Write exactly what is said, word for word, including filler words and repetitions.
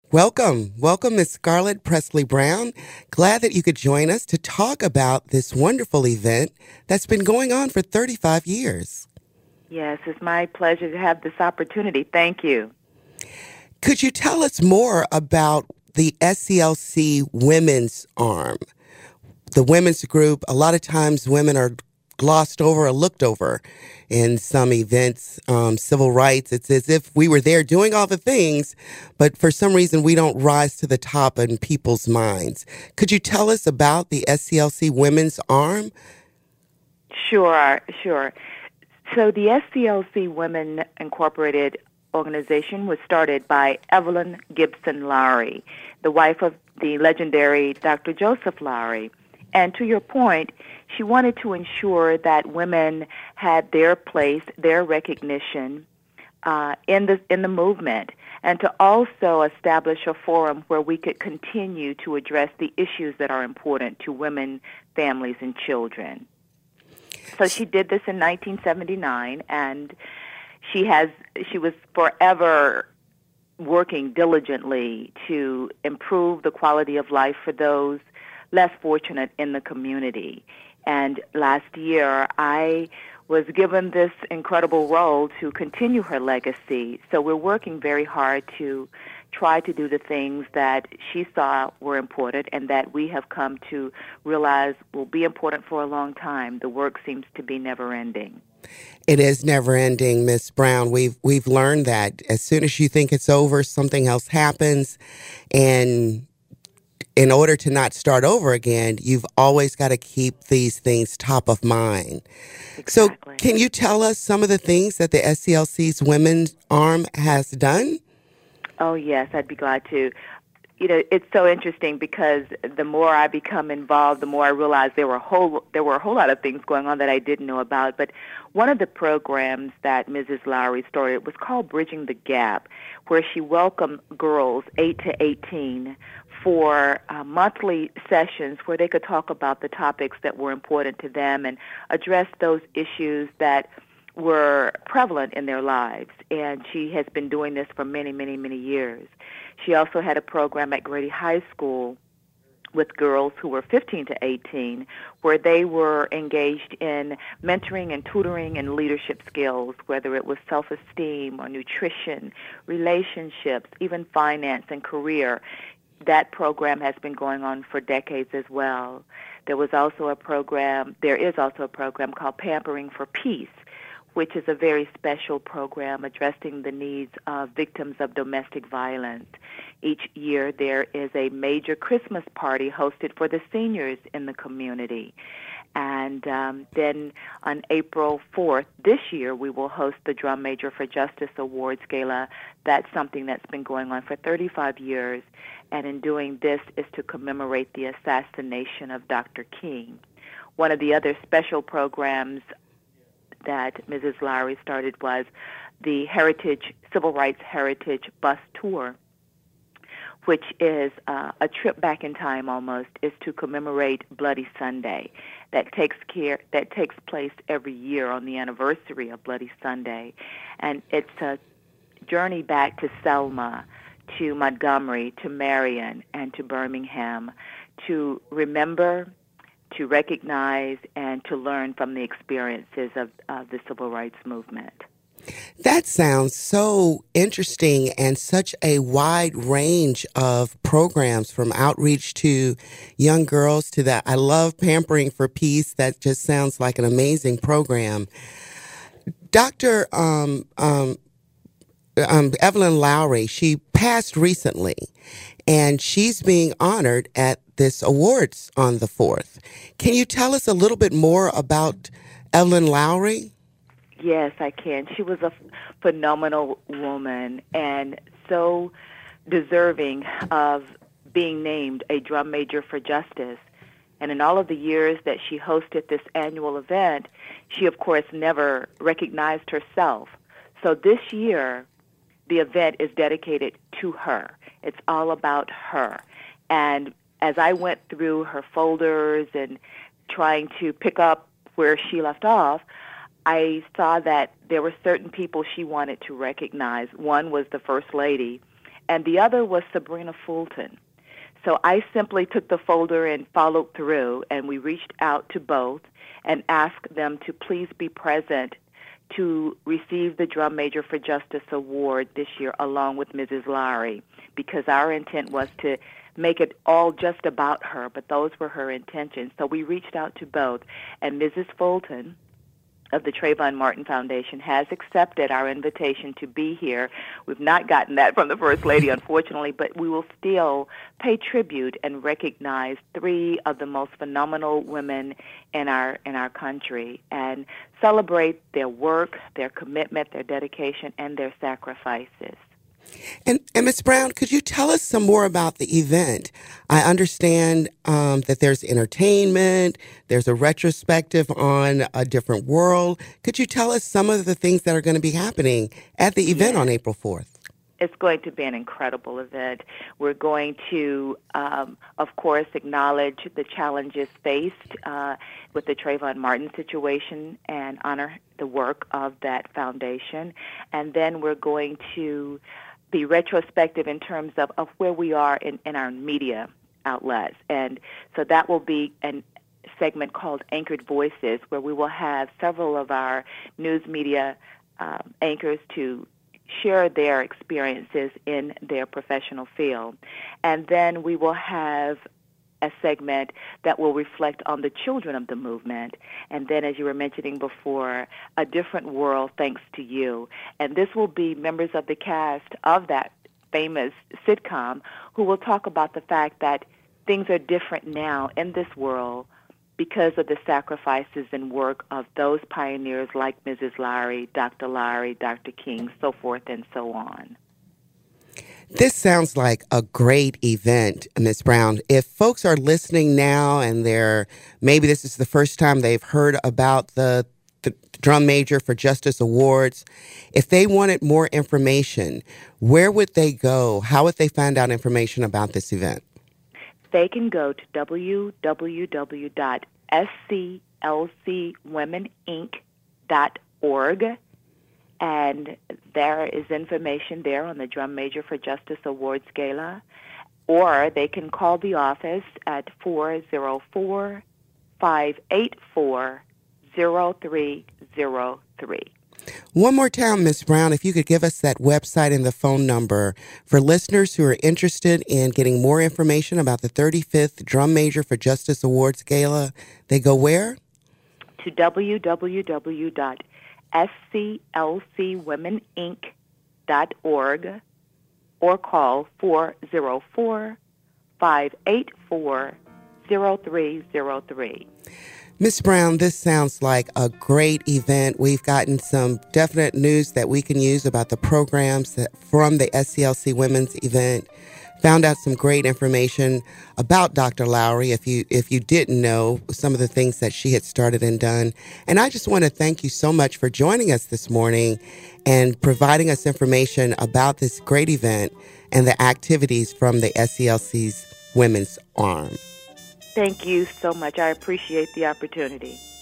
Welcome. Welcome, Miss Scarlett Presley Brown. Glad that you could join us to talk about this wonderful event that's been going on for thirty-five years. Yes, it's my pleasure to have this opportunity. Thank you. Could you tell us more about the S C L C Women's Arm? The women's group, a lot of times women are glossed over or looked over in some events, um, civil rights. It's as if we were there doing all the things, but for some reason we don't rise to the top in people's minds. Could you tell us about the S C L C Women's Arm? Sure, sure. So the S C L C Women Incorporated organization was started by Evelyn Gibson Lowry, the wife of the legendary Doctor Joseph Lowry. And to your point, she wanted to ensure that women had their place, their recognition uh, in the in the movement, and to also establish a forum where we could continue to address the issues that are important to women, families, and children. So she did this in nineteen seventy-nine, and she has she was forever working diligently to improve the quality of life for those less fortunate in the community. And last year, I was given this incredible role to continue her legacy. So we're working very hard to try to do the things that she saw were important and that we have come to realize will be important for a long time. The work seems to be never ending. It is never ending, Miss Brown. We've we've learned that as soon as you think it's over, something else happens, and in order to not start over again, you've always got to keep these things top of mind. So, Exactly. can you tell us some of the things that the S C L C's Women's Arm has done? Oh, yes, I'd be glad to. You know, it's so interesting because the more I become involved, the more I realize there were a whole there were a whole lot of things going on that I didn't know about. But one of the programs that Missus Lowry started was called Bridging the Gap, where she welcomed girls eight to eighteen for uh, monthly sessions where they could talk about the topics that were important to them and address those issues that were prevalent in their lives. And she has been doing this for many, many, many years. She also had a program at Grady High School with girls who were fifteen to eighteen, where they were engaged in mentoring and tutoring and leadership skills, whether it was self-esteem or nutrition, relationships, even finance and career. That program has been going on for decades as well. There was also a program, there is also a program called Pampering for Peace, which is a very special program addressing the needs of victims of domestic violence. Each year there is a major Christmas party hosted for the seniors in the community. And um, then on April fourth this year, we will host the Drum Major for Justice Awards Gala. That's something that's been going on for thirty-five years. And in doing this is to commemorate the assassination of Doctor King. One of the other special programs that Missus Lowry started was the Heritage Civil Rights Heritage Bus Tour, which is uh, a trip back in time almost, is to commemorate Bloody Sunday. That takes care that takes place every year on the anniversary of Bloody Sunday, and it's a journey back to Selma, to Montgomery, to Marion, and to Birmingham, to remember, to recognize, and to learn from the experiences of, of the civil rights movement. That sounds so interesting and such a wide range of programs from outreach to young girls to that. I love Pampering for Peace. That just sounds like an amazing program. Doctor Um, um, um, Evelyn Lowry, she passed recently, and she's being honored at this awards on the fourth. Can you tell us a little bit more about Evelyn Lowry? Yes, I can. She was a phenomenal woman and so deserving of being named a Drum Major for Justice. And in all of the years that she hosted this annual event, she, of course, never recognized herself. So this year, the event is dedicated to her. It's all about her. And as I went through her folders and trying to pick up where she left off, I saw that there were certain people she wanted to recognize. One was the First Lady, and the other was Sabrina Fulton. So I simply took the folder and followed through, and we reached out to both and asked them to please be present to receive the Drum Major for Justice Award this year along with Missus Lowry, because our intent was to make it all just about her, but those were her intentions. So we reached out to both, and Missus Fulton of the Trayvon Martin Foundation has accepted our invitation to be here. We've not gotten that from the First Lady, unfortunately, but we will still pay tribute and recognize three of the most phenomenal women in our in our country and celebrate their work, their commitment, their dedication, and their sacrifices. And, and Miz Brown, could you tell us some more about the event? I understand um, that there's entertainment, there's a retrospective on A Different World. Could you tell us some of the things that are going to be happening at the event Yes. on April fourth? It's going to be an incredible event. We're going to, um, of course, acknowledge the challenges faced uh, with the Trayvon Martin situation and honor the work of that foundation. And then we're going to be retrospective in terms of, of where we are in, in our media outlets. And so that will be a segment called Anchored Voices, where we will have several of our news media um, anchors to share their experiences in their professional field. And then we will have a segment that will reflect on the children of the movement. And then, as you were mentioning before, A Different World, Thanks to You. And this will be members of the cast of that famous sitcom who will talk about the fact that things are different now in this world because of the sacrifices and work of those pioneers like Missus Lowry, Doctor Lowry, Doctor King, so forth and so on. This sounds like a great event, Miz Brown. If folks are listening now and they're maybe this is the first time they've heard about the, the Drum Major for Justice Awards, if they wanted more information, where would they go? How would they find out information about this event? They can go to w w w dot s c l c women inc dot org. And there is information there on the Drum Major for Justice Awards Gala. Or they can call the office at four oh four, five eight four, oh three oh three. One more time, Miz Brown, if you could give us that website and the phone number for listeners who are interested in getting more information about the thirty-fifth Drum Major for Justice Awards Gala, they go where? To w w w dot s c l c women inc dot org or call four oh four, five eight four, oh three oh three. Miz Brown, this sounds like a great event. We've gotten some definite news that we can use about the programs that, from the S C L C Women's event. Found out some great information about Doctor Lowry, if you if you didn't know some of the things that she had started and done. And I just want to thank you so much for joining us this morning and providing us information about this great event and the activities from the S C L C's Women's Arm. Thank you so much. I appreciate the opportunity.